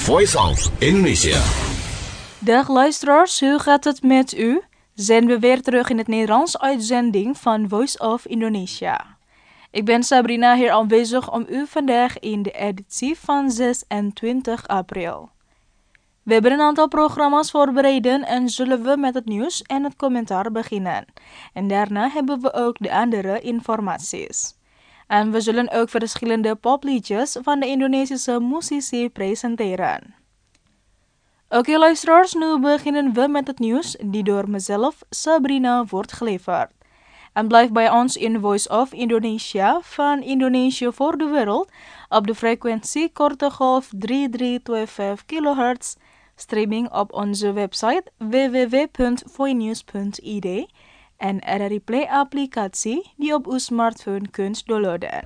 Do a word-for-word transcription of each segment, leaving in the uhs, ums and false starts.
Voice of Indonesia. Dag luisteraars, hoe gaat het met u? Zijn we weer terug in het Nederlands uitzending van Voice of Indonesia. Ik ben Sabrina hier aanwezig om u vandaag in de editie van zesentwintig april. We hebben een aantal programma's voorbereid en zullen we met het nieuws en het commentaar beginnen. En daarna hebben we ook de andere informaties. En we zullen ook verschillende popliedjes van de Indonesische muzici presenteren. Oké okay, luisteraars, nu beginnen we met het nieuws die door mezelf, Sabrina, wordt geleverd. En blijf bij ons in Voice of Indonesia van Indonesië voor de wereld op de frequentie korte golf drie drie twee vijf kilohertz, streaming op onze website w w w punt voinews punt i d en R R I Play applicatie die op uw smartphone kunt downloaden.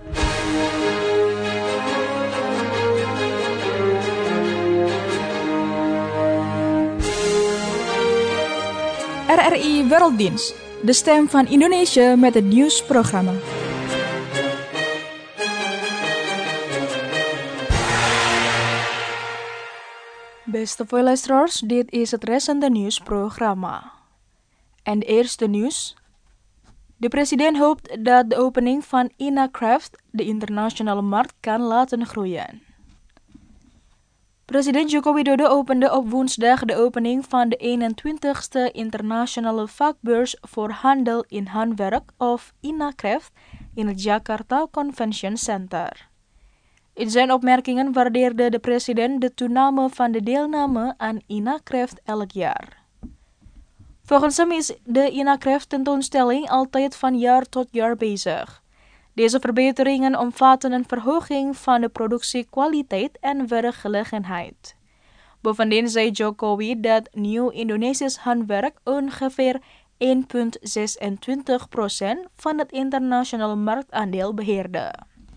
R R I Werelddienst, de stem van Indonesië met het nieuwsprogramma. Beste luisteraars, dit is het recente nieuwsprogramma. En de eerste nieuws. De president hoopt dat de opening van INACRAFT de internationale markt kan laten groeien. President Joko Widodo opende op woensdag de opening van de eenentwintigste internationale vakbeurs voor handel in handwerk of INACRAFT in het Jakarta Convention Center. In zijn opmerkingen waardeerde de president de toename van de deelname aan INACRAFT elk jaar. Volgens hem is de INACRAFT tentoonstelling altijd van jaar tot jaar bezig. Deze verbeteringen omvatten een verhoging van de productiekwaliteit en werkgelegenheid. Bovendien zei Jokowi dat nieuw Indonesisch handwerk ongeveer één komma zesentwintig procent van het internationale marktaandeel beheerde.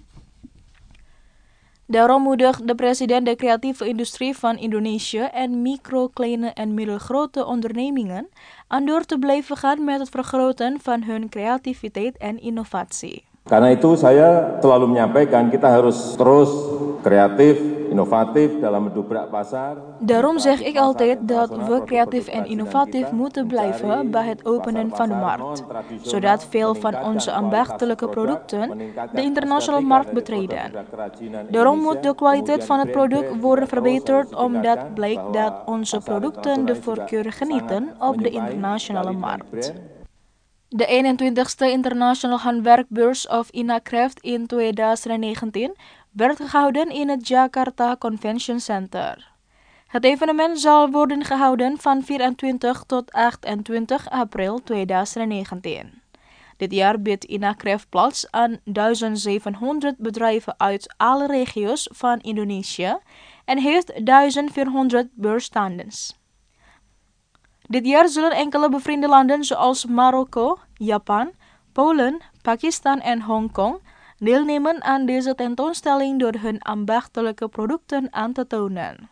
Daarom moedigt de president de creatieve industrie van Indonesië en micro, kleine en middelgrote ondernemingen aan door te blijven gaan met het vergroten van hun creativiteit en innovatie. Karena itu saya selalu menyampaikan kita harus terus kreatif, innovatif dalam mendobrak pasar. Daarom zeg ik altijd dat we creatief en innovatief moeten blijven bij het openen van de markt, zodat veel van onze ambachtelijke producten de internationale markt betreden. Daarom moet de kwaliteit van het product worden verbeterd omdat blijkt dat onze producten de voorkeur genieten op de internationale markt. De eenentwintigste International Handwerkbeurs of INACRAFT in twintig negentien werd gehouden in het Jakarta Convention Center. Het evenement zal worden gehouden van vierentwintig tot achtentwintig april twintig negentien. Dit jaar biedt INACRAFT plaats aan duizendzevenhonderd bedrijven uit alle regio's van Indonesië en heeft duizendvierhonderd beursstanders. Dit jaar zullen enkele bevriende landen zoals Marokko, Japan, Polen, Pakistan en Hongkong deelnemen aan deze tentoonstelling door hun ambachtelijke producten aan te tonen.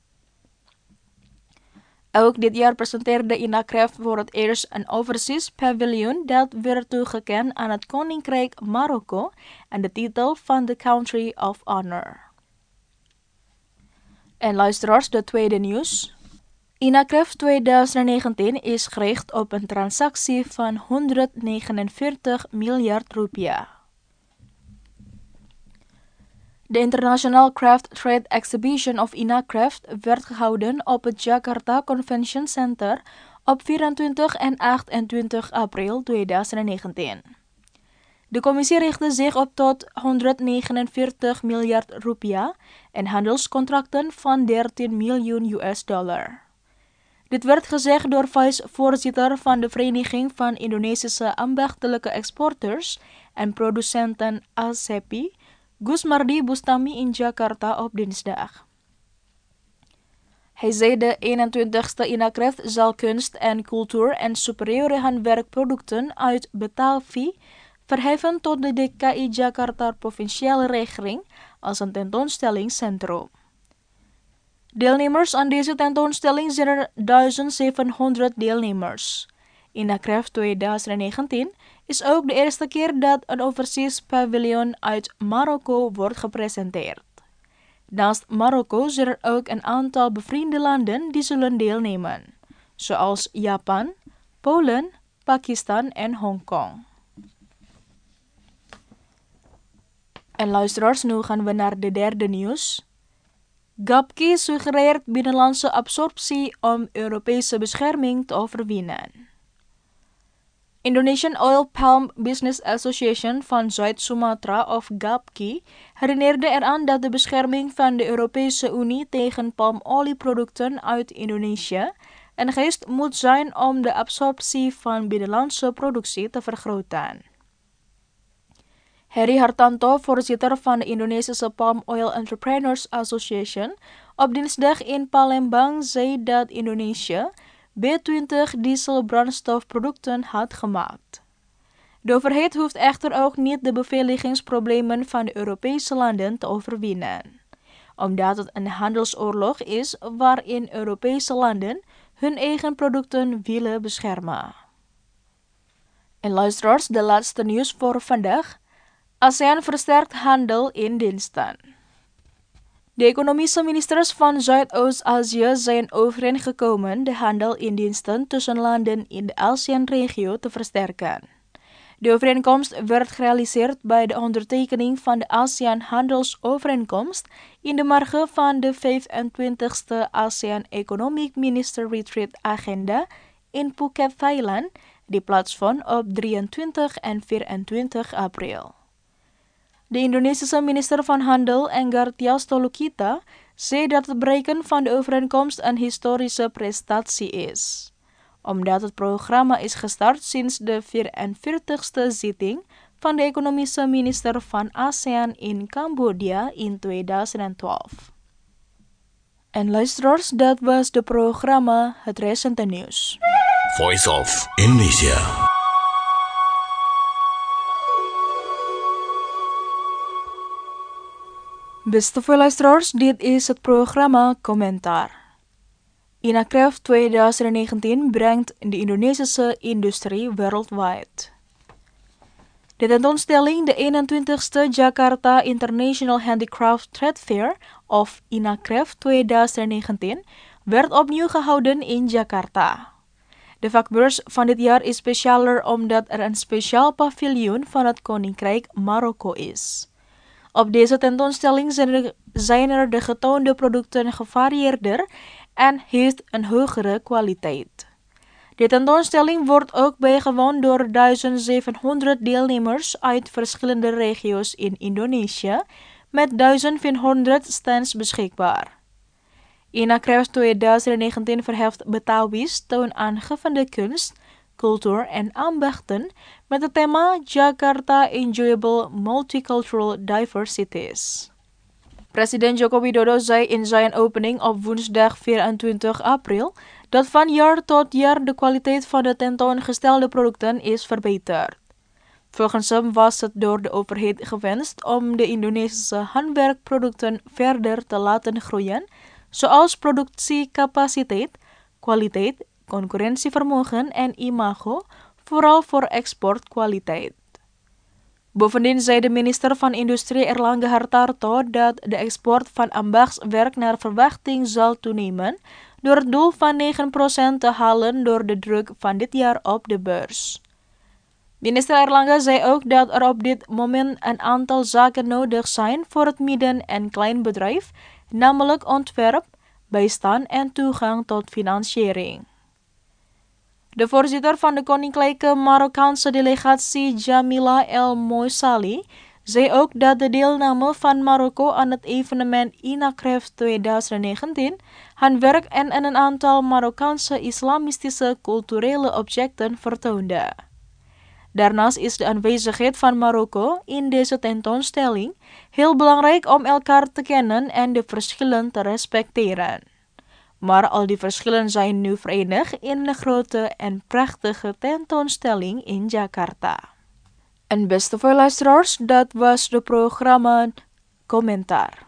Ook dit jaar presenteerde INACRAFT voor het eerst een overseas pavilion dat werd toegekend aan het Koninkrijk Marokko en de titel van de Country of Honor. En luisteraars, de tweede nieuws. INACRAFT twintig negentien is gericht op een transactie van honderdnegenenveertig miljard rupiah. De International Craft Trade Exhibition of INACRAFT werd gehouden op het Jakarta Convention Center op vierentwintig en achtentwintig april twintig negentien. De commissie richtte zich op tot honderdnegenenveertig miljard rupiah en handelscontracten van dertien miljoen U S dollar. Dit werd gezegd door vice-voorzitter van de Vereniging van Indonesische Ambachtelijke Exporteurs en Producenten A S E P I, Gusmardi Bustami in Jakarta op dinsdag. Hij zei de eenentwintigste INACRAFT zal kunst en cultuur en superieure handwerkproducten uit betaalfee verheffen tot de D K I Jakarta provinciale regering als een tentoonstellingscentrum. Deelnemers aan deze tentoonstelling zijn er duizendzevenhonderd deelnemers. INACRAFT twintig negentien is ook de eerste keer dat een overseas pavilion uit Marokko wordt gepresenteerd. Naast Marokko zijn er ook een aantal bevriende landen die zullen deelnemen, zoals Japan, Polen, Pakistan en Hongkong. En luisteraars, nu gaan we naar de derde nieuws. Gapki suggereert binnenlandse absorptie om Europese bescherming te overwinnen. Indonesian Oil Palm Business Association van Zuid-Sumatra of Gapki herinnerde eraan dat de bescherming van de Europese Unie tegen palmolieproducten uit Indonesië een geest moet zijn om de absorptie van binnenlandse productie te vergroten. Heri Hartanto, voorzitter van de Indonesische Palm Oil Entrepreneurs Association, op dinsdag in Palembang zei dat Indonesië B twintig dieselbrandstofproducten had gemaakt. De overheid hoeft echter ook niet de beveiligingsproblemen van de Europese landen te overwinnen, omdat het een handelsoorlog is waarin Europese landen hun eigen producten willen beschermen. En luisteraars, de laatste nieuws voor vandaag. ASEAN versterkt handel in diensten. De economische ministers van Zuidoost-Azië zijn overeengekomen de handel in diensten tussen landen in de ASEAN-regio te versterken. De overeenkomst werd gerealiseerd bij de ondertekening van de ASEAN-handelsovereenkomst in de marge van de vijfentwintigste ASEAN Economic Minister Retreat Agenda in Phuket, Thailand, die plaatsvond op drieëntwintig en vierentwintig april. De Indonesische minister van Handel, Enggar Tias Tolukita, zei dat het bereiken van de overeenkomst een historische prestatie is, omdat het programma is gestart sinds de vierenveertigste zitting van de economische minister van ASEAN in Cambodja in tweeduizend twaalf. En luisteraars, dat was de programma Het Recente Nieuws. Voice of Indonesia. Beste luisteraars, dit is het programma Commentaar. INACREF twintig negentien brengt de Indonesische industrie wereldwijd. De tentoonstelling, de eenentwintigste Jakarta International Handicraft Trade Fair, of INACREF twintig negentien, werd opnieuw gehouden in Jakarta. De vakbeurs van dit jaar is specialer omdat er een speciaal paviljoen van het Koninkrijk Marokko is. Op deze tentoonstelling zijn er, zijn er de getoonde producten gevarieerder en heeft een hogere kwaliteit. De tentoonstelling wordt ook bijgewoond door duizend zevenhonderd deelnemers uit verschillende regio's in Indonesië met duizend vierhonderd stands beschikbaar. INACREF twintig negentien verheft Betawi's toonaangevende kunst, cultuur en ambachten met het thema Jakarta Enjoyable Multicultural Diversities. President Joko Widodo zei in zijn opening op woensdag vierentwintig april dat van jaar tot jaar de kwaliteit van de tentoongestelde producten is verbeterd. Volgens hem was het door de overheid gewenst om de Indonesische handwerkproducten verder te laten groeien, zoals productiecapaciteit, kwaliteit, concurrentievermogen en imago, vooral voor exportkwaliteit. Bovendien zei de minister van Industrie Erlangga Hartarto dat de export van ambachtswerk naar verwachting zal toenemen door het doel van negen procent te halen door de druk van dit jaar op de beurs. Minister Erlangga zei ook dat er op dit moment een aantal zaken nodig zijn voor het midden- en kleinbedrijf, namelijk ontwerp, bijstand en toegang tot financiering. De voorzitter van de Koninklijke Marokkaanse delegatie Jamila El Moissali zei ook dat de deelname van Marokko aan het evenement INACREF twintig negentien handwerk en een aantal Marokkaanse islamistische culturele objecten vertoonde. Daarnaast is de aanwezigheid van Marokko in deze tentoonstelling heel belangrijk om elkaar te kennen en de verschillen te respecteren. Maar al die verschillen zijn nu verenigd in een grote en prachtige tentoonstelling in Jakarta. En beste luisteraars, dat was het programma Commentaar.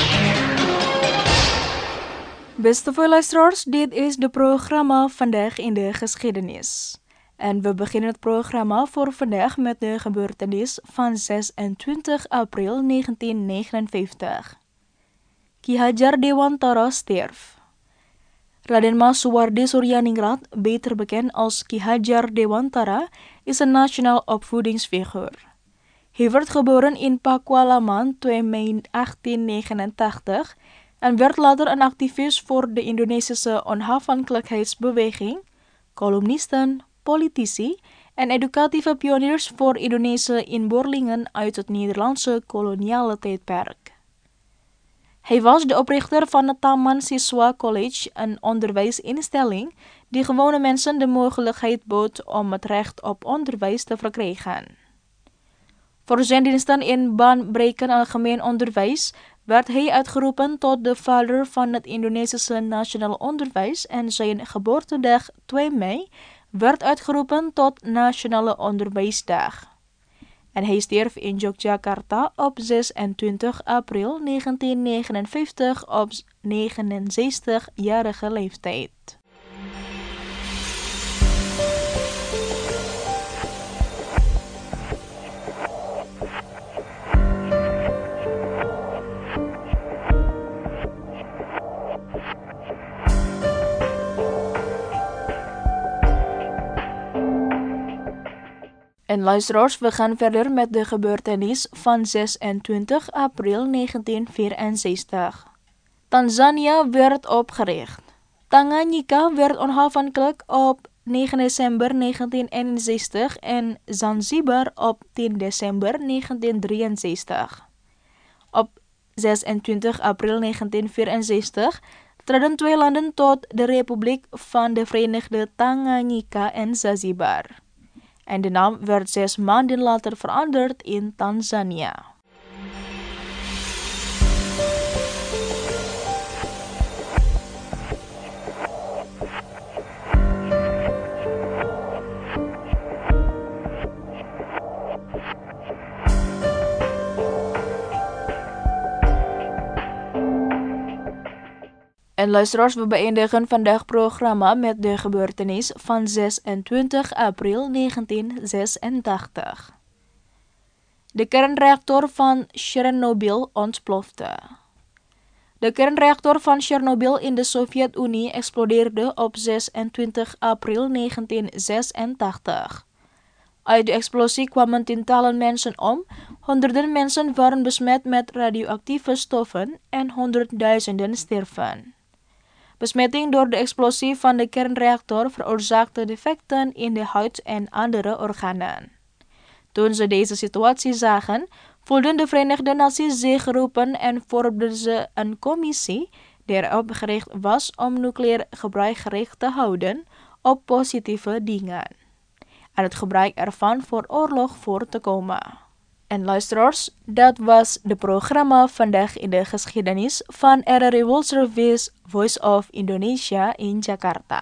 Beste luisteraars, dit is het programma Vandaag in de Geschiedenis. En we beginnen het programma voor vandaag met de gebeurtenis van zesentwintig april negentien negenenvijftig. Ki Hajar Dewantara stierf. Raden Mas Suwardi Suryaningrat, beter bekend als Ki Hajar Dewantara, is een nationaal opvoedingsfiguur. Hij werd geboren in Pakualaman twee mei achttien negenentachtig en werd later een activist voor de Indonesische onafhankelijkheidsbeweging, columnisten, politici en educatieve pioniers voor Indonesische inboorlingen uit het Nederlandse koloniale tijdperk. Hij was de oprichter van het Taman Siswa College, een onderwijsinstelling die gewone mensen de mogelijkheid bood om het recht op onderwijs te verkrijgen. Voor zijn diensten in baanbrekend algemeen onderwijs werd hij uitgeroepen tot de vader van het Indonesische nationaal onderwijs en zijn geboortedag twee mei werd uitgeroepen tot Nationale Onderwijsdag. En hij stierf in Yogyakarta op zesentwintig april negentien negenenvijftig op negenenzestigjarige leeftijd. En luisteraars, we gaan verder met de gebeurtenis van zesentwintig april negentien vierenzestig. Tanzania werd opgericht. Tanganyika werd onafhankelijk op negen december negentien eenenzestig en Zanzibar op tien december negentien drieënzestig. Op zesentwintig april negentien vierenzestig traden twee landen tot de Republiek van de Verenigde Tanganyika en Zanzibar. En de naam werd zes maanden later veranderd in Tanzania. En luisteraars, we beëindigen vandaag programma met de gebeurtenis van zesentwintig april negentien zesentachtig. De kernreactor van Tsjernobyl ontplofte. De kernreactor van Tsjernobyl in de Sovjet-Unie explodeerde op zesentwintig april negentien zesentachtig. Uit de explosie kwamen tientallen mensen om, honderden mensen waren besmet met radioactieve stoffen en honderdduizenden stierven. Besmetting door de explosie van de kernreactor veroorzaakte defecten in de huid en andere organen. Toen ze deze situatie zagen, voelden de Verenigde Naties zich geroepen en vormden ze een commissie die erop gericht was om nucleair gebruik gericht te houden op positieve dingen en het gebruik ervan voor oorlog voor te komen. En luisteraars, dat was de programma vandaag in de geschiedenis van R R I World Service Voice of Indonesia in Jakarta.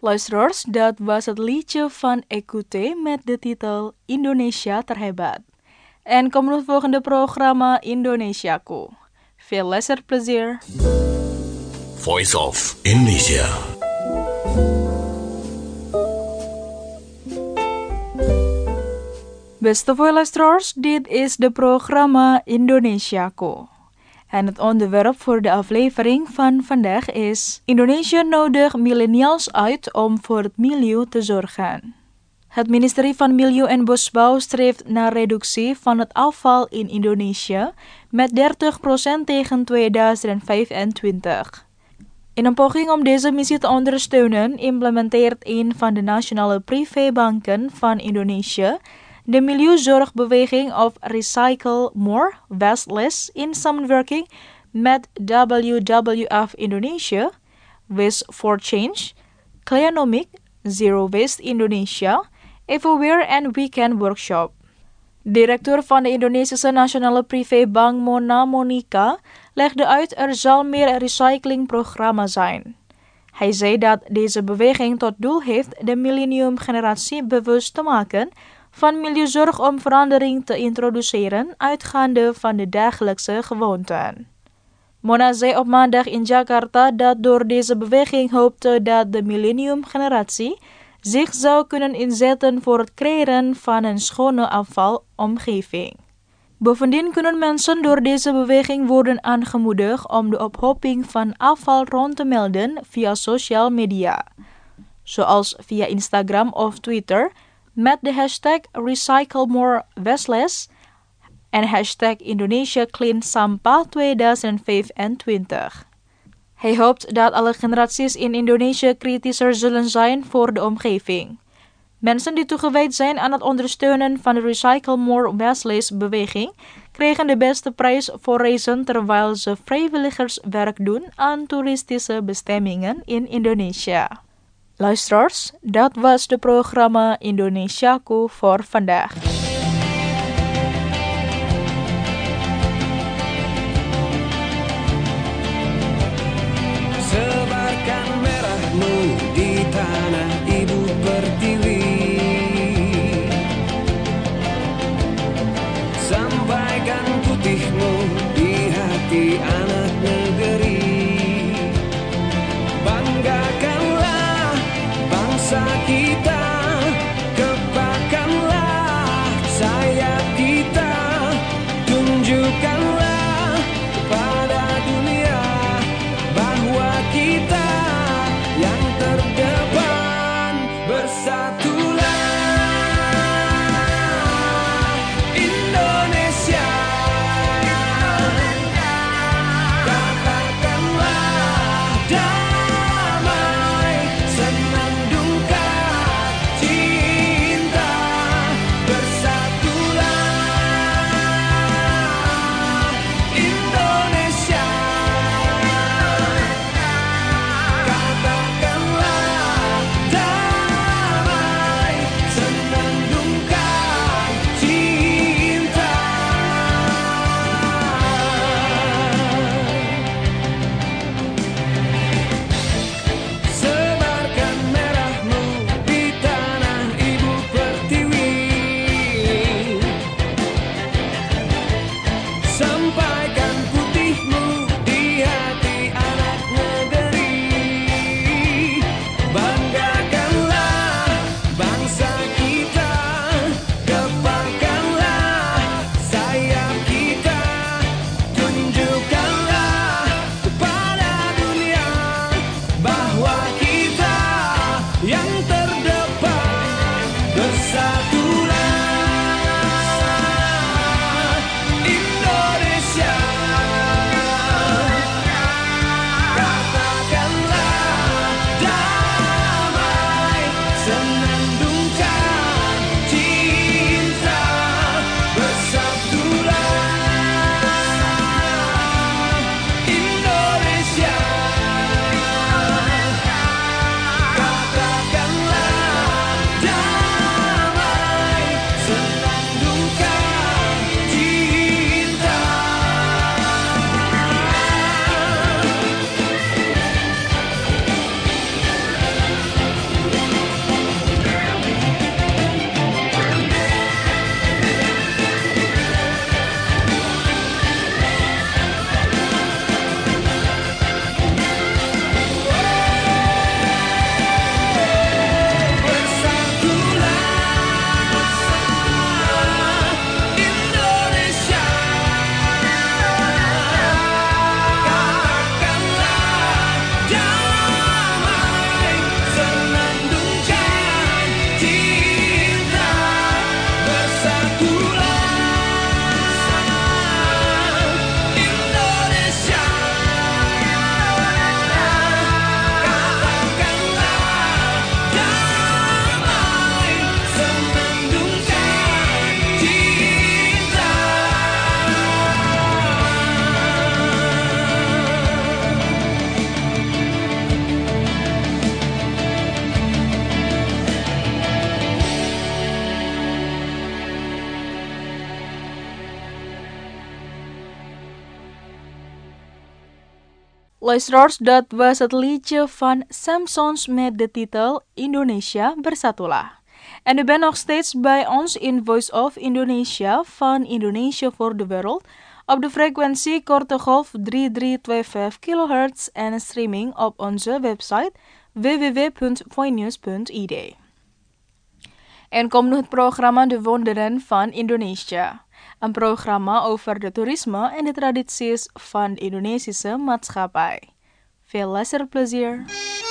Luisteraars, dat was het liedje van Ekute met de titel Indonesia Terhebat. En komen het volgende programma Indonesiaku. Veel luisterplezier. Voice of Indonesia. Beste luisteraars, dit is de programma Indonesiaku. En het onderwerp voor de aflevering van vandaag is: Indonesië nodigt millennials uit om voor het milieu te zorgen. Het ministerie van Milieu en Bosbouw streeft naar reductie van het afval in Indonesië met dertig procent tegen tweeduizend vijfentwintig. In een poging om deze missie te ondersteunen, implementeert een van de nationale privébanken van Indonesië de milieuzorgbeweging of Recycle More, Waste Less in samenwerking met W W F Indonesia, Waste for Change, Cleanomic, Zero Waste Indonesia, Everywhere and Weekend Workshop. Directeur van de Indonesische Nationale Privébank Mona Monica legde uit er zal meer recyclingprogramma zijn. Hij zei dat deze beweging tot doel heeft de millenniumgeneratie bewust te maken van milieuzorg om verandering te introduceren uitgaande van de dagelijkse gewoonten. Mona zei op maandag in Jakarta dat door deze beweging hoopte dat de millenniumgeneratie zich zou kunnen inzetten voor het creëren van een schone afvalomgeving. Bovendien kunnen mensen door deze beweging worden aangemoedigd om de ophoping van afval rond te melden via social media, zoals via Instagram of Twitter, met de hashtag Recycle More Waste Less en hashtag Indonesia Clean Sampah tweeduizend vijfentwintig. Hij hoopt dat alle generaties in Indonesië kritischer zullen zijn voor de omgeving. Mensen die toegewijd zijn aan het ondersteunen van de Recycle More Waste Less beweging kregen de beste prijs voor reizen terwijl ze vrijwilligerswerk doen aan toeristische bestemmingen in Indonesië. Luisteraars, dat was de programma Indonesiaku voor vandaag. Sebarkan merahmu di tanah ibu pertiwi, sampaikan putihmu di hati anak negeri. Banggakanlah bangsa kita, kepakanlah sayap kita, tunjukkanlah kepada dunia bahwa kita yang terdepan. Bersatulah Indonesia. Luisteraars, dat was het liedje van Samsons met de titel Indonesia Bersatulah. En u bent nog steeds bij ons in Voice of Indonesia van Indonesia voor de Wereld op de frequentie korte golf drie drie twee vijf kilohertz en streaming op onze website w w w punt voinews punt i d. En komt nu het programma De Wonderen van Indonesia. Een programma over de toerisme en de tradities van de Indonesische maatschappij. Veel luisterplezier.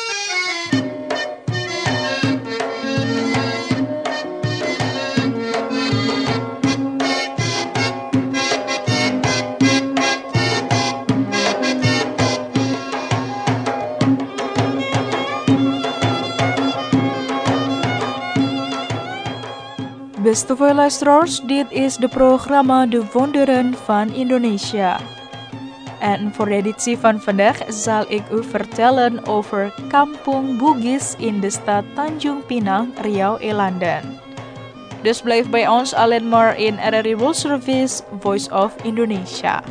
Beste voor luisteraars, dit is de programma De Wonderen van Indonesia. En voor de editie van vandaag zal ik u vertellen over Kampung Bugis in de stad Tanjung Pinang, Riau-Eilanden. Dus blijf bij ons alleen maar in R R I World Service, Voice of Indonesia.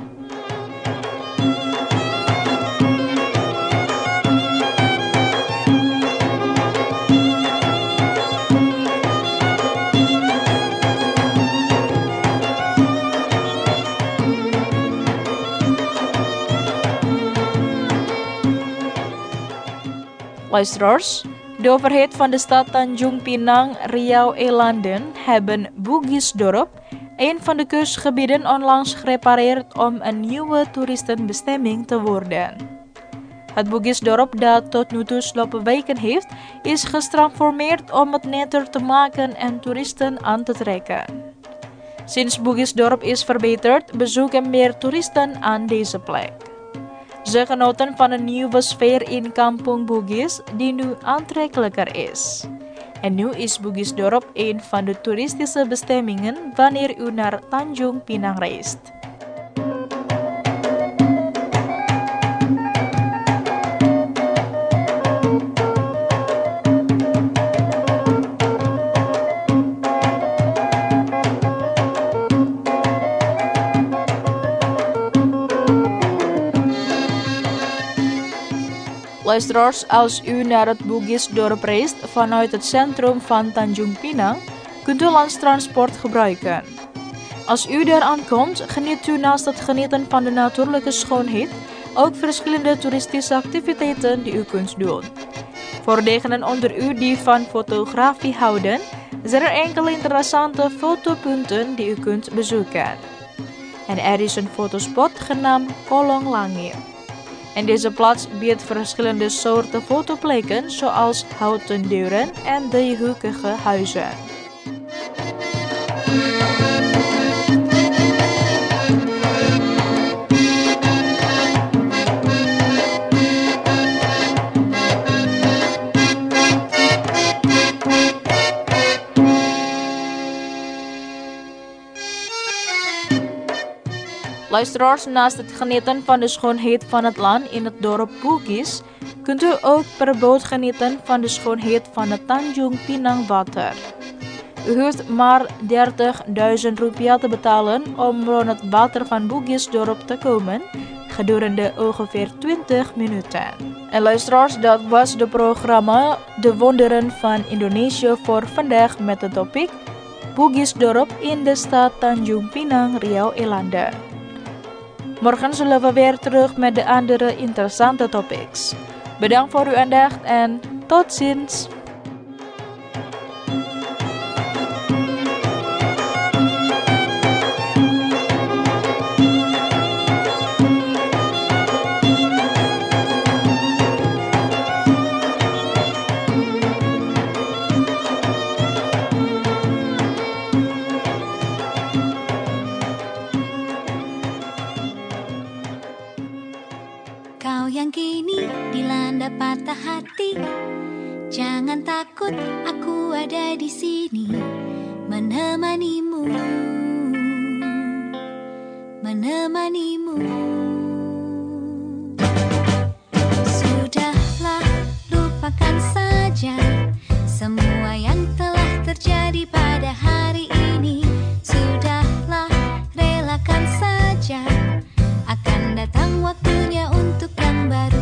Luisteraars, de overheid van de stad Tanjung Pinang, Riau-Eilanden hebben Bugisdorp, een van de kustgebieden, onlangs gerepareerd om een nieuwe toeristenbestemming te worden. Het Bugisdorp, dat tot nu toe sloopwijken heeft, is getransformeerd om het netter te maken en toeristen aan te trekken. Sinds Bugisdorp is verbeterd, bezoeken meer toeristen aan deze plek. Ze genoten van een nieuwe sfeer in Kampung Bugis die nu aantrekkelijker is. En nu is Bugisdorp een van de toeristische bestemmingen wanneer u naar Tanjung Pinang reist. Luisteraars, als u naar het Bugisdorp reist vanuit het centrum van Tanjung Pinang, kunt u landstransport gebruiken. Als u daar aankomt, geniet u naast het genieten van de natuurlijke schoonheid ook verschillende toeristische activiteiten die u kunt doen. Voor degenen onder u die van fotografie houden, zijn er enkele interessante fotopunten die u kunt bezoeken. En er is een fotospot genaamd Kolong Langit. En deze plaats biedt verschillende soorten fotoplekken zoals houten deuren en driehoekige huizen. Luisteraars, naast het genieten van de schoonheid van het land in het dorp Bugis, kunt u ook per boot genieten van de schoonheid van het Tanjung Pinang water. U hoeft maar dertigduizend rupiah te betalen om rond het water van Bugisdorp te komen, gedurende ongeveer twintig minuten. En luisteraars, dat was het programma De Wonderen van Indonesia voor vandaag met het topik Bugisdorp in de stad Tanjung Pinang, Riau-Eilanden. Morgen zullen we weer terug met de andere interessante topics. Bedankt voor uw aandacht en tot ziens! Kau yang kini dilanda patah hati, jangan takut, aku ada di sini menemanimu, menemanimu. Sudahlah, lupakan saja semua yang telah terjadi pada hari ini. Sudahlah, relakan saja, akan datang waktunya untuk yang baru.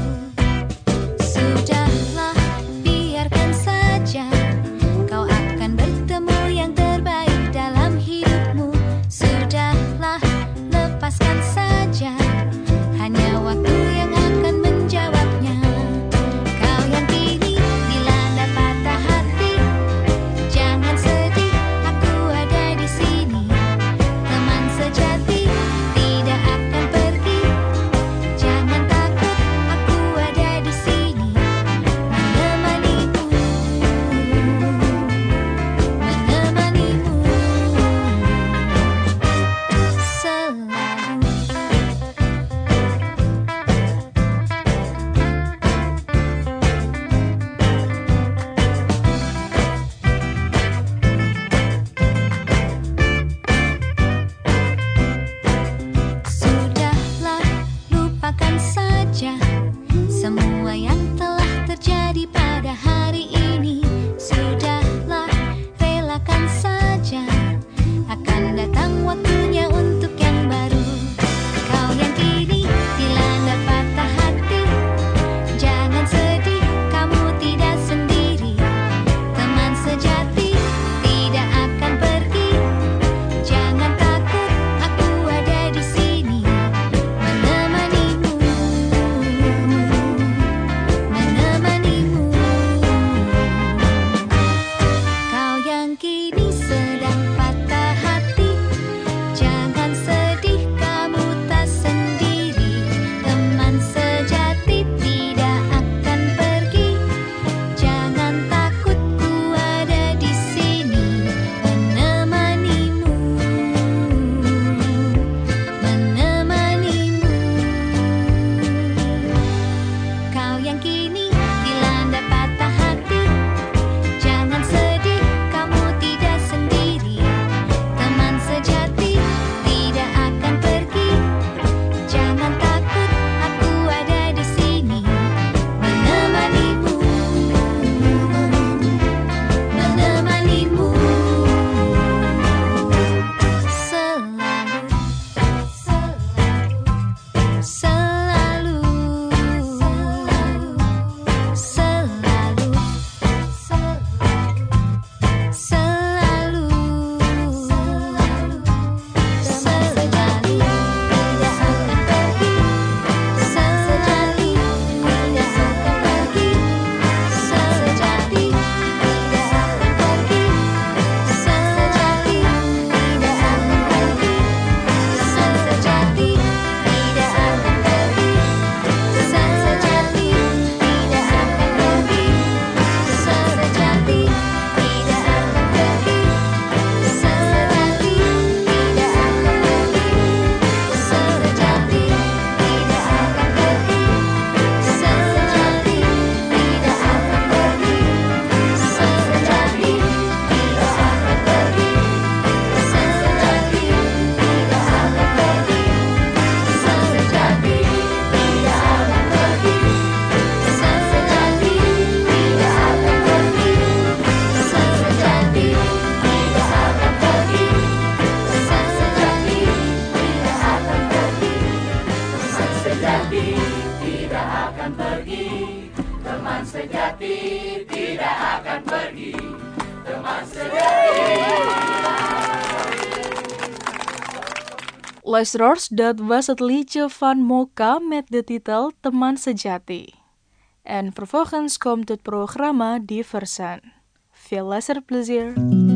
Luisteraars, dat was het liedje van Mocha met de titel Teman Sejati. En vervolgens komt het programma Diversan. Veel luisterplezier.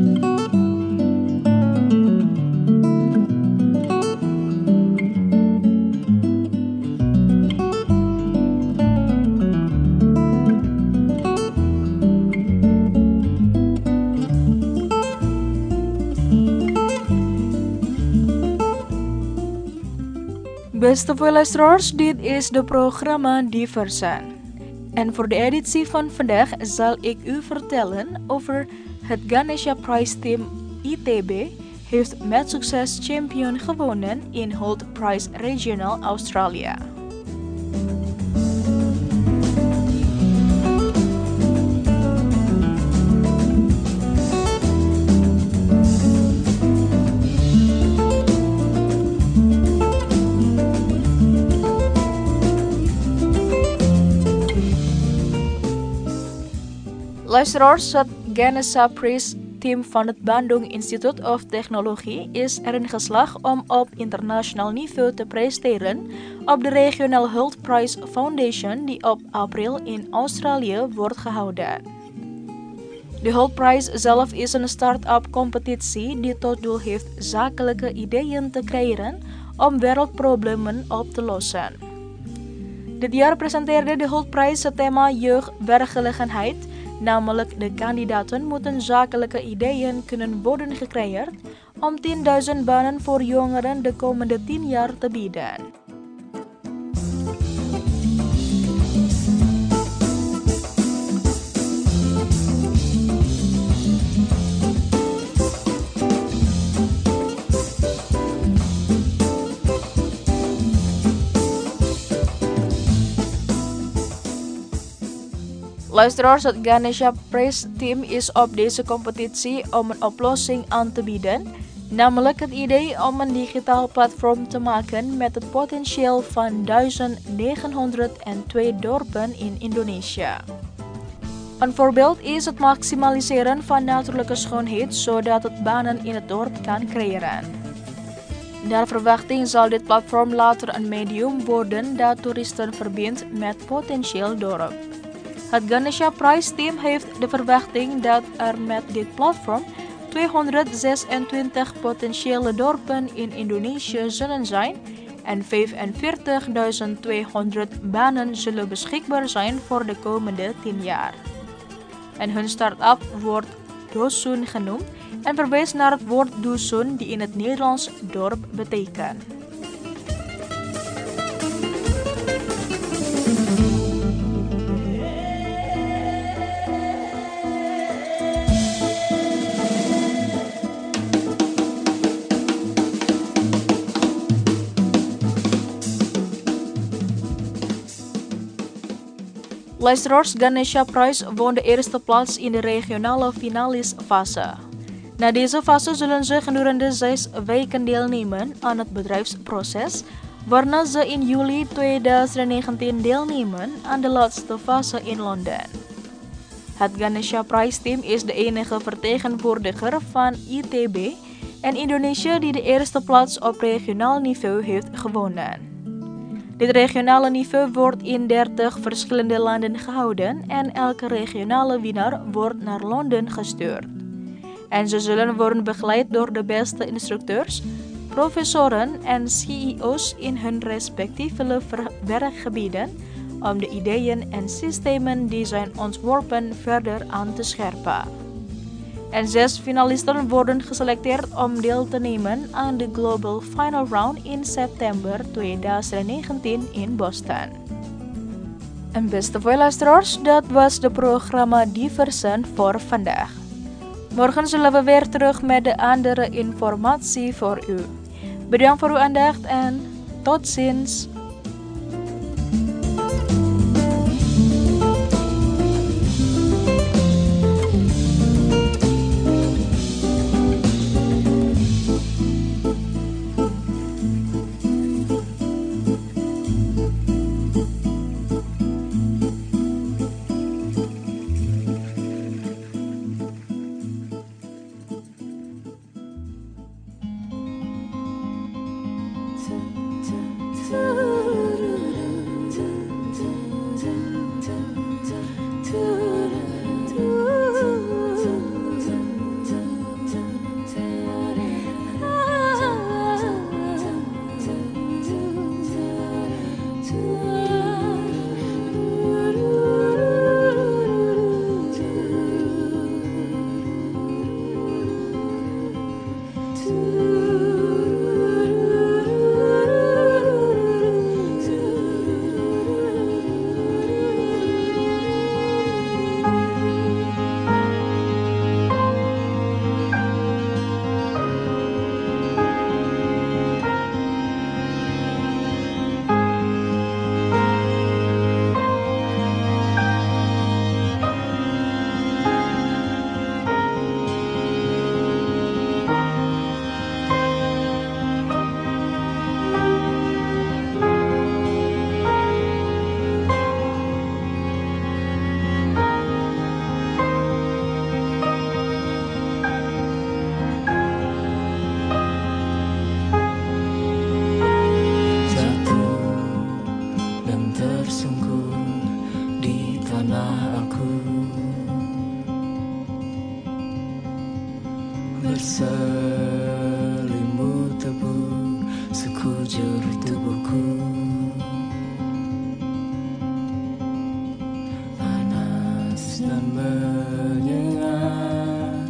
Beste luisteraars, dit is de programma Diversan. En voor de editie van vandaag zal ik u vertellen over het Ganesha Prize Team I T B heeft met succes champion gewonnen in Holt Prize Regional Australia. Luisteraars, het Ganesha Prize Team van het Bandung Institute of Technologie is erin geslaagd om op internationaal niveau te presteren op de Regional Health Prize Foundation die op april in Australië wordt gehouden. De Health Prize zelf is een start-up competitie die tot doel heeft zakelijke ideeën te creëren om wereldproblemen op te lossen. Dit jaar presenteerde de Health Prize het thema jeugdwerkgelegenheid. Namelijk, de kandidaten moeten zakelijke ideeën kunnen worden gecreëerd om tienduizend banen voor jongeren de komende tien jaar te bieden. Luisteraars, het Ganesha Prize Team is op deze competitie om een oplossing aan te bieden, namelijk het idee om een digitaal platform te maken met het potentieel van duizend negenhonderdtwee dorpen in Indonesië. Een voorbeeld is het maximaliseren van natuurlijke schoonheid, zodat het banen in het dorp kan creëren. Naar verwachting zal dit platform later een medium worden dat toeristen verbindt met potentieel dorp. Het Ganesha Prize Team heeft de verwachting dat er met dit platform tweehonderdzesentwintig potentiële dorpen in Indonesië zullen zijn en vijfenveertigduizend tweehonderd banen zullen beschikbaar zijn voor de komende tien jaar. En hun start-up wordt Dusun genoemd en verwijst naar het woord dusun die in het Nederlands dorp betekent. Luisteraars, Ganesha Prize won de eerste plaats in de regionale finales fase. Na deze fase zullen ze gedurende zes weken deelnemen aan het bedrijfsproces, waarna ze in juli tweeduizend negentien deelnemen aan de laatste fase in Londen. Het Ganesha Prize Team is de enige vertegenwoordiger van I T B en Indonesië die de eerste plaats op regionaal niveau heeft gewonnen. Dit regionale niveau wordt in dertig verschillende landen gehouden en elke regionale winnaar wordt naar Londen gestuurd. En ze zullen worden begeleid door de beste instructeurs, professoren en C E O's in hun respectieve werkgebieden om de ideeën en systemen die zijn ontworpen verder aan te scherpen. En zes finalisten worden geselecteerd om deel te nemen aan de Global Final Round in september tweeduizend negentien in Boston. En beste luisteraars, dat was de programma Diversan voor vandaag. Morgen zullen we weer terug met de andere informatie voor u. Bedankt voor uw aandacht en tot ziens. sekujur tubuhku. Panas dan menyengat,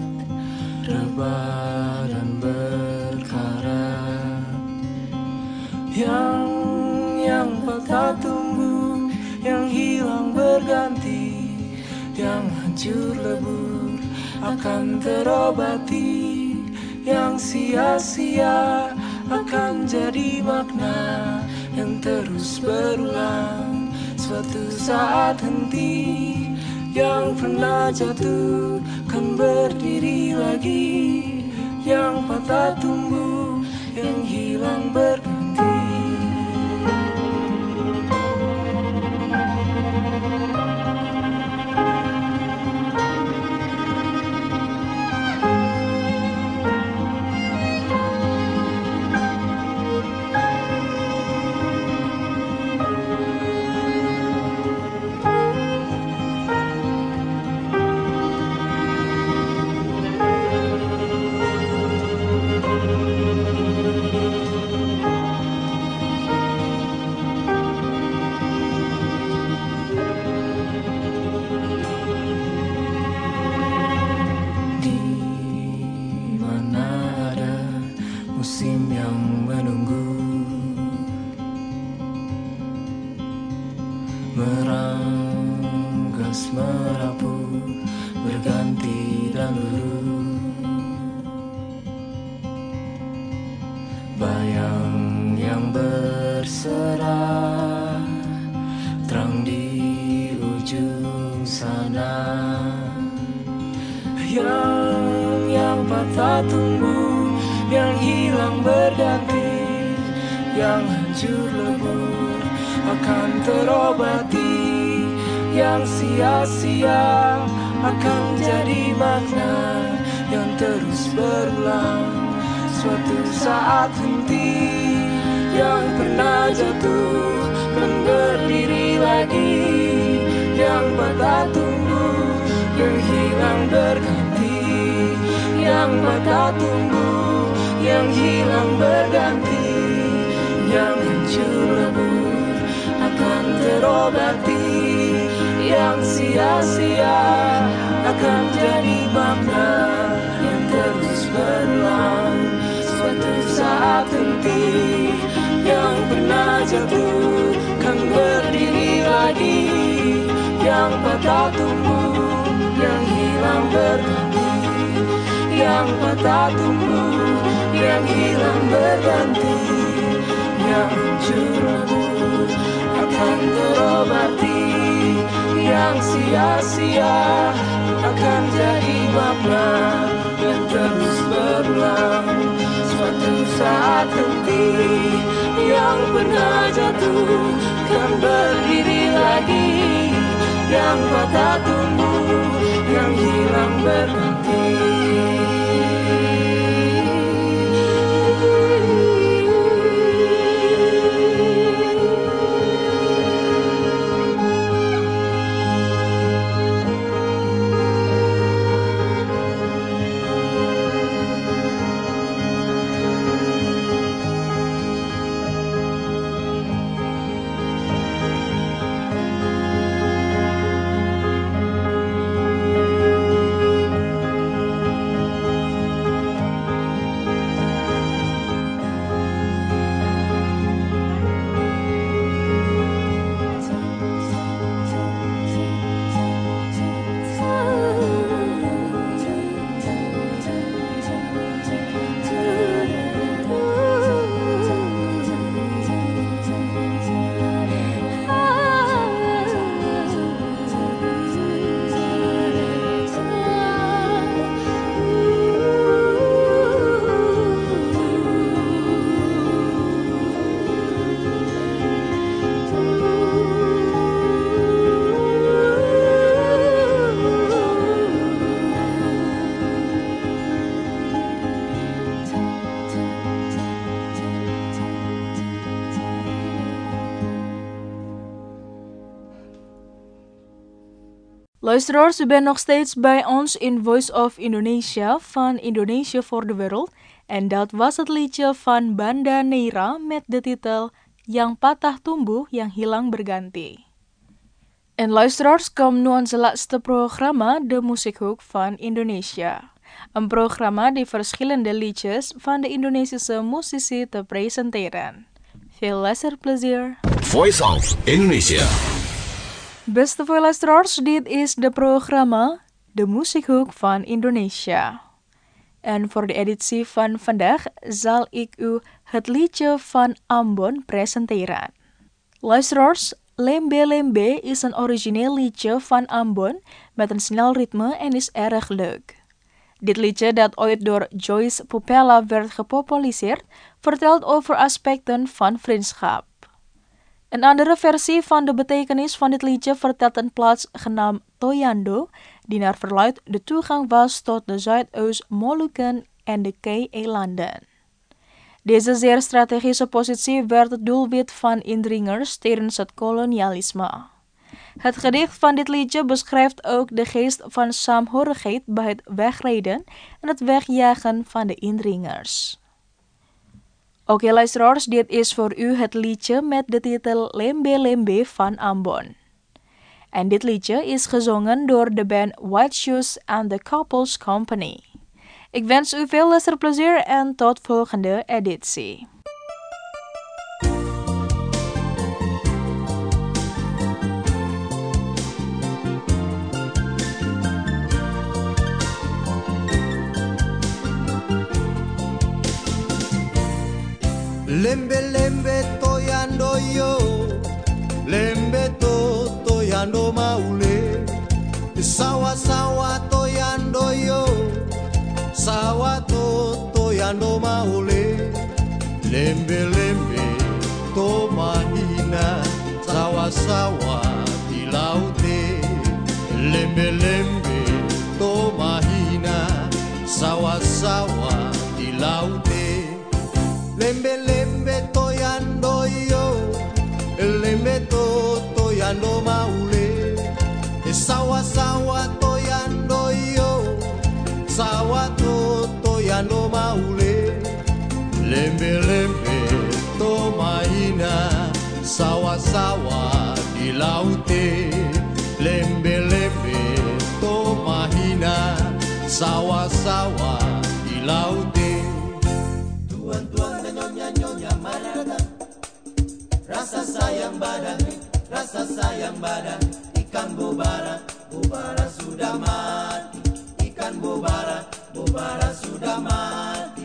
rebah dan berkarat. Yang yang patah tumbuh, yang hilang berganti, yang hancur lebur akan terobati, yang sia-sia akan jadi makna yang terus berulang. Suatu saat henti, yang pernah jatuh kan berdiri lagi, yang patah tumbuh, yang hilang berganti. Musim yang menunggu, meranggas merapu, berganti dan luruh. Bayang yang berserah, terang di ujung sana. Yang yang patah tumbuh, yang hilang berganti, yang hancur lebur akan terobati, yang sia-sia akan jadi makna yang terus berulang. Suatu saat henti, yang pernah jatuh kan berdiri lagi, yang patah tumbuh, yang hilang berganti, yang patah tumbuh, yang hilang berganti, yang hancur lebur akan terobati, yang sia-sia akan jadi makna yang terus berulang. Suatu saat henti, yang pernah jatuh kan berdiri lagi, yang patah tumbuh, yang hilang berganti, yang patah tumbuh, yang hilang berganti, yang hancur lebur akan terobati, yang sia-sia akan jadi makna yang terus berulang. Suatu saat henti, yang pernah jatuh kan berdiri lagi, yang patah tumbuh, yang hilang berganti. Luisteraars, u bent nog steeds bij ons in Voice of Indonesia van Indonesia for the World. En dat was het liedje van Banda Neira met de titel Yang Patah Tumbuh Yang Hilang Berganti. En luisteraars, kom nu onze laatste programma, de Muziekhoek van Indonesia. Een programma die verschillende liedjes van de Indonesische muzici te presenteren. Veel luisterplezier. Voice of Indonesia. Beste luisteraars, dit is de programma De Muziekhoek van Indonesia. En voor de editie van vandaag zal ik u het liedje van Ambon presenteren. Luisteraars, Lembe Lembe is een origineel liedje van Ambon met een snel ritme en is erg leuk. Dit liedje, dat ooit door Joyce Pupella werd gepopulariseerd, vertelt over aspecten van vriendschap. Een andere versie van de betekenis van dit liedje vertelt een plaats genaamd Toyando, die naar verluidt de toegang was tot de Zuidoost-Molukken en de Kei-eilanden. Deze zeer strategische positie werd het doelwit van indringers tijdens het kolonialisme. Het gedicht van dit liedje beschrijft ook de geest van saamhorigheid bij het wegrijden en het wegjagen van de indringers. Oké okay, luisteraars, dit is voor u het liedje met de titel Lembe Lembe van Ambon. En dit liedje is gezongen door de band White Shoes and the Couples Company. Ik wens u veel luisterplezier en tot volgende editie. Lembe lembe toyando yo, lembe to toyando maule, sawa sawa toyando yo, sawa to toyando maule, lembe lembe to mahina, sawa sawa di laute, lembe lembe to mahina, sawa sawa di laute. Lembe lembe toyando yo, lembe to toyando maule, sawa sawa toyando yo, sawa to toyando maule, lembe lembe to mahina, sawa sawa di laute, lembe lembe to mahina, sawa sawa di laute. Tuan-tuan dan nyonya-nyonya mana rasa sayang badan, rasa sayang badan. Ikan bobara, bobara sudah mati. Ikan bobara, bobara sudah mati.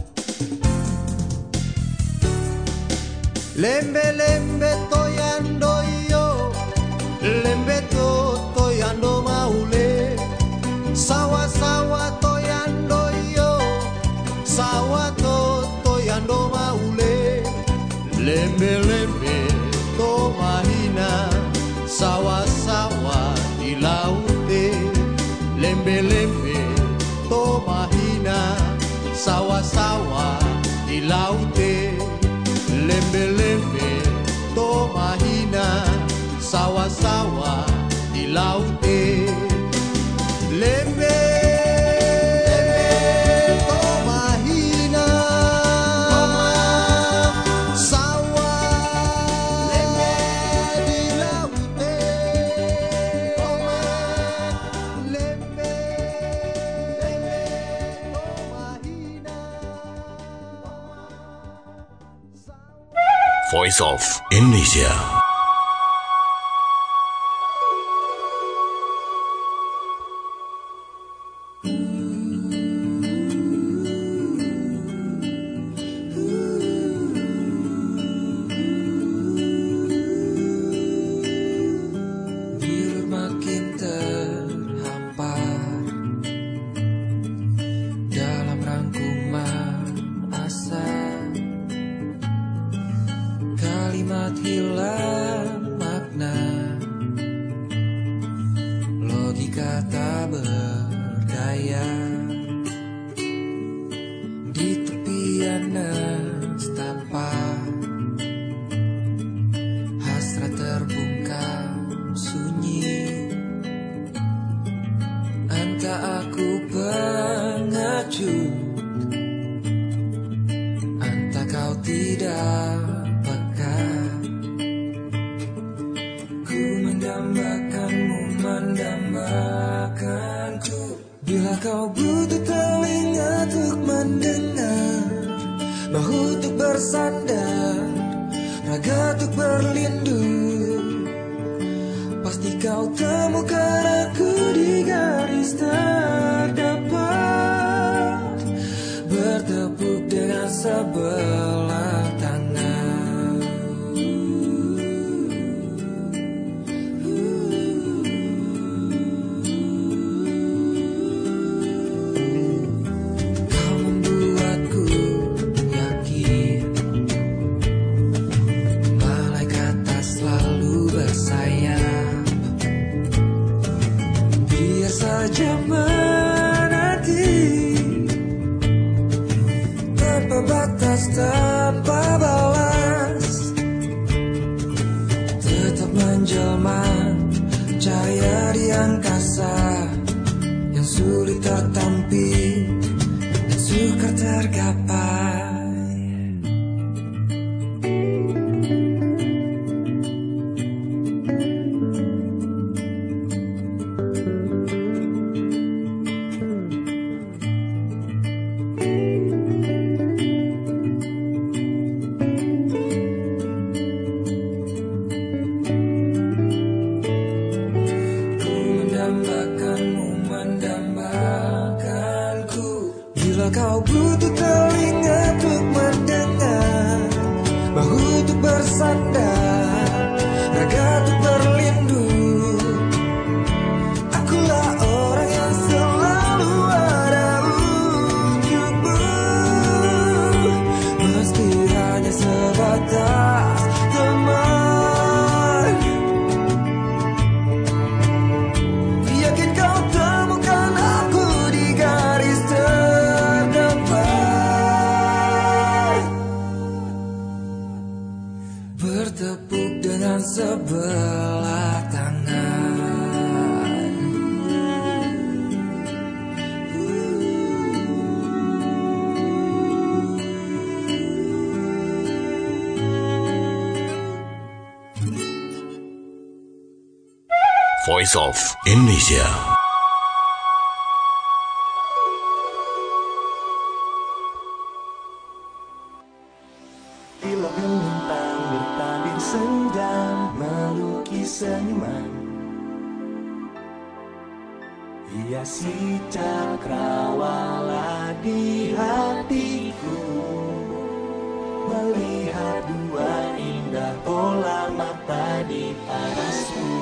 Lembe-lembe toyando yo, lembe to toyando maule, sawa-sawa toyando yo, sawa to toyando maule, lembe lembe to mahina, sawa sawa di laute, lembe lembe to mahina, sawa sawa di laute, lembe lembe to mahina, sawa sawa di laute, lembe Voice of Indonesia. Biru makin terhampar dalam rangkuman asa, kalimat hilang makna, logika tak berdaya. Di tepian nestapa, hasrat terbungkam sunyi. Engkau aku pengecut, bersandar, raga untuk berlindung. Pasti kau temukan aku di garis terdepan, bertepuk dengan sebelah tangan. Kau membuatku yakin malaikat tak selalu bersayap. Biar saja menanti tanpa batas, tanpa balas, tetap menjelma cahaya di angkasa yang sulit tertampi dan sukar tergapai. Bila kau butuh telinga untuk mendengar, bahu untuk bersandar, raga untuk berlindung, akulah orang yang selalu ada untukmu. Meski hanya sebatas teman, yakin kau temukan aku di garis bertepuk dengan sebelah tangan. Voice of Indonesia. Bila bintang bertabir senja melukis senyuman, hiasi cakrawala di hatiku, melihat dua indah bola mata di parasmu.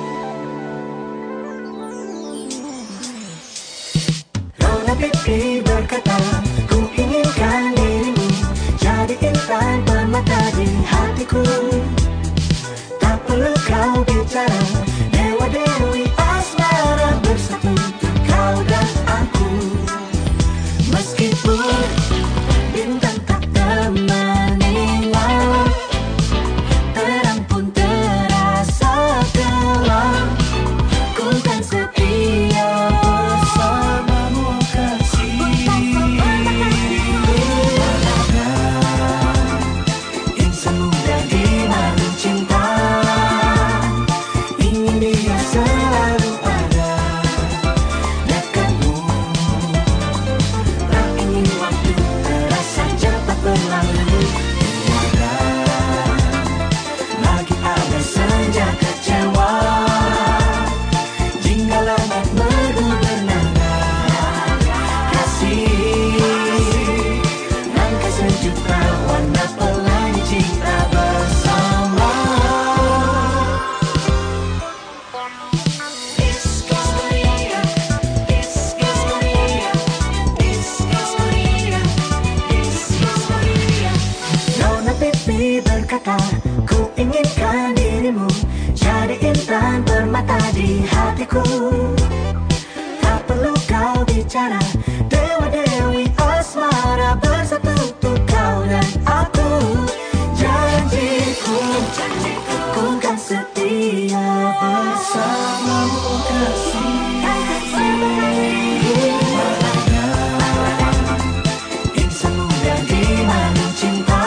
Rona pipi berkata, ku inginkan dirimu jadi intan permata di hatiku. Tak perlu kau bicara, dewa dewi asmara bersatu, kau dan aku. Meskipun bintang tak temani malam, terang pun terasa gelap, ku kan setia bersamamu kasih. Insan muda di madu cinta, ingin dia selalu ada dekatmu. Tak ingin waktu terasa cepat berlalu, tiada lagi ada senja kecewa, jingga langit merdu bernada kasih. Rangkai sejuta warna pelangi cinta bersama. Disco Korea, Disco Korea, Disco Korea, Disco Korea. Nona pipi berkata, ku inginkan dirimu jadi intan permata di hatiku. Tak perlu kau bicara, dewa dewi asmara bersatu untuk kau dan aku. Janjiku, ku kan setia bersamamu kasih. Insan muda di madu cinta,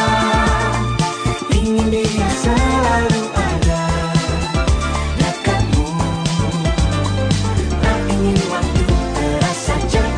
ingin dia selalu ada dekatmu. Tak ingin waktu terasa cepat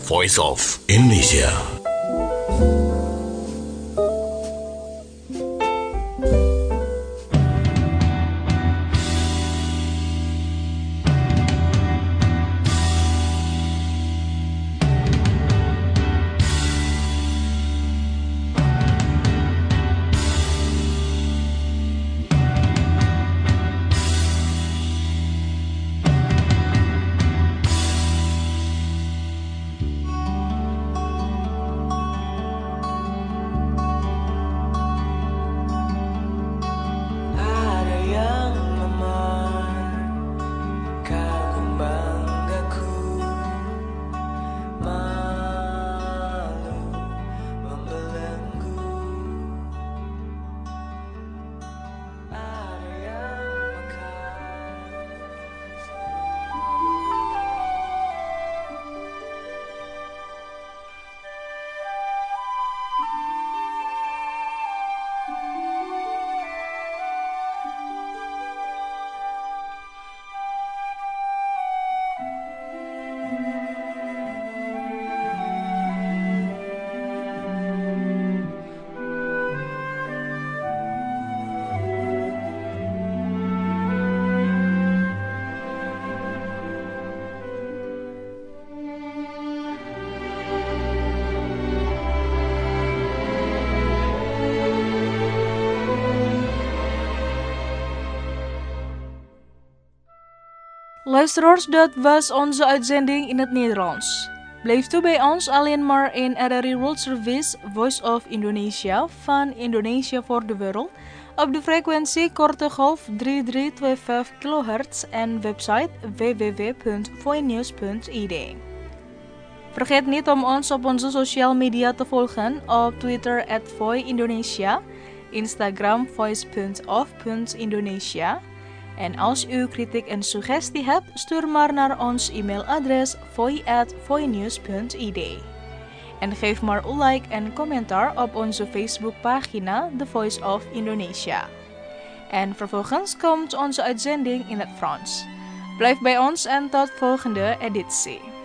Voice of Indonesia. Luisteraars, dat was onze uitzending in het Nederlands. Blijft u bij ons alleen maar in R R I World Service Voice of Indonesia van Indonesia voor de Wereld op de frequentie korte golf drie drie twee vijf kilohertz en website w w w punt voinews punt i d. Vergeet niet om ons op onze social media te volgen op Twitter at Voi Indonesia, Instagram voice punt of punt indonesia. En als u kritiek en suggestie hebt, stuur maar naar ons e-mailadres voi at voinews punt i d. En geef maar uw like en commentaar op onze Facebookpagina The Voice of Indonesia. En vervolgens komt onze uitzending in het Frans. Blijf bij ons en tot volgende editie.